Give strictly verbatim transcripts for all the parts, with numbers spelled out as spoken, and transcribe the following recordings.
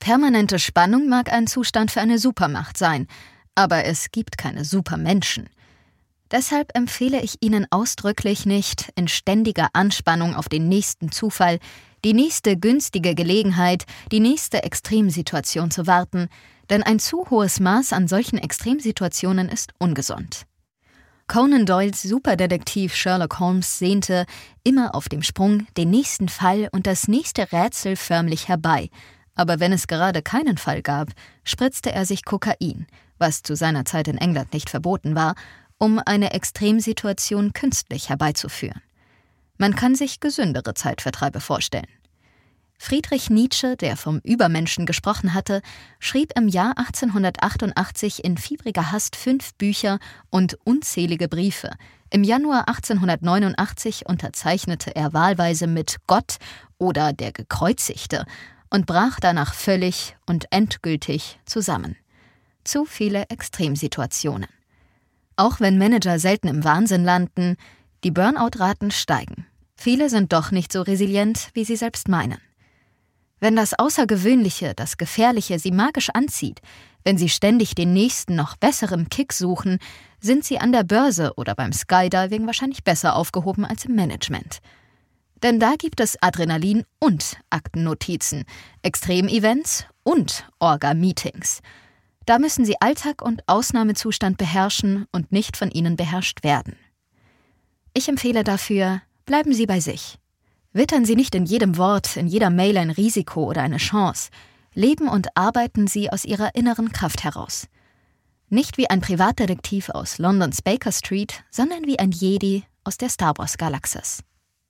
Permanente Spannung mag ein Zustand für eine Supermacht sein, aber es gibt keine Supermenschen. Deshalb empfehle ich Ihnen ausdrücklich nicht, in ständiger Anspannung auf den nächsten Zufall, die nächste günstige Gelegenheit, die nächste Extremsituation zu warten, denn ein zu hohes Maß an solchen Extremsituationen ist ungesund. Conan Doyles Superdetektiv Sherlock Holmes sehnte, immer auf dem Sprung, den nächsten Fall und das nächste Rätsel förmlich herbei, aber wenn es gerade keinen Fall gab, spritzte er sich Kokain, was zu seiner Zeit in England nicht verboten war, um eine Extremsituation künstlich herbeizuführen. Man kann sich gesündere Zeitvertreibe vorstellen. Friedrich Nietzsche, der vom Übermenschen gesprochen hatte, schrieb im Jahr achtzehnhundertachtundachtzig in fiebriger Hast fünf Bücher und unzählige Briefe. Im Januar achtzehnhundertneunundachtzig unterzeichnete er wahlweise mit Gott oder der Gekreuzigte und brach danach völlig und endgültig zusammen. Zu viele Extremsituationen. Auch wenn Manager selten im Wahnsinn landen, die Burnout-Raten steigen. Viele sind doch nicht so resilient, wie sie selbst meinen. Wenn das Außergewöhnliche, das Gefährliche sie magisch anzieht, wenn sie ständig den nächsten, noch besseren Kick suchen, sind sie an der Börse oder beim Skydiving wahrscheinlich besser aufgehoben als im Management. Denn da gibt es Adrenalin und Aktennotizen, Extremevents und Orga-Meetings. Da müssen sie Alltag und Ausnahmezustand beherrschen und nicht von ihnen beherrscht werden. Ich empfehle dafür, bleiben Sie bei sich. Wittern Sie nicht in jedem Wort, in jeder Mail ein Risiko oder eine Chance. Leben und arbeiten Sie aus Ihrer inneren Kraft heraus. Nicht wie ein Privatdetektiv aus Londons Baker Street, sondern wie ein Jedi aus der Star Wars Galaxis.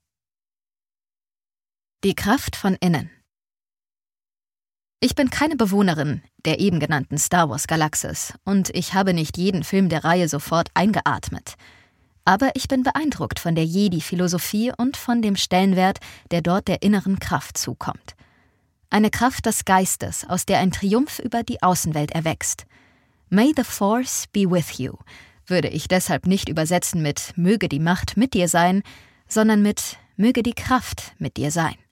Die Kraft von innen. Ich bin keine Bewohnerin der eben genannten Star Wars Galaxis und ich habe nicht jeden Film der Reihe sofort eingeatmet. Aber ich bin beeindruckt von der Jedi-Philosophie und von dem Stellenwert, der dort der inneren Kraft zukommt. Eine Kraft des Geistes, aus der ein Triumph über die Außenwelt erwächst. May the Force be with you, würde ich deshalb nicht übersetzen mit möge die Macht mit dir sein, sondern mit möge die Kraft mit dir sein.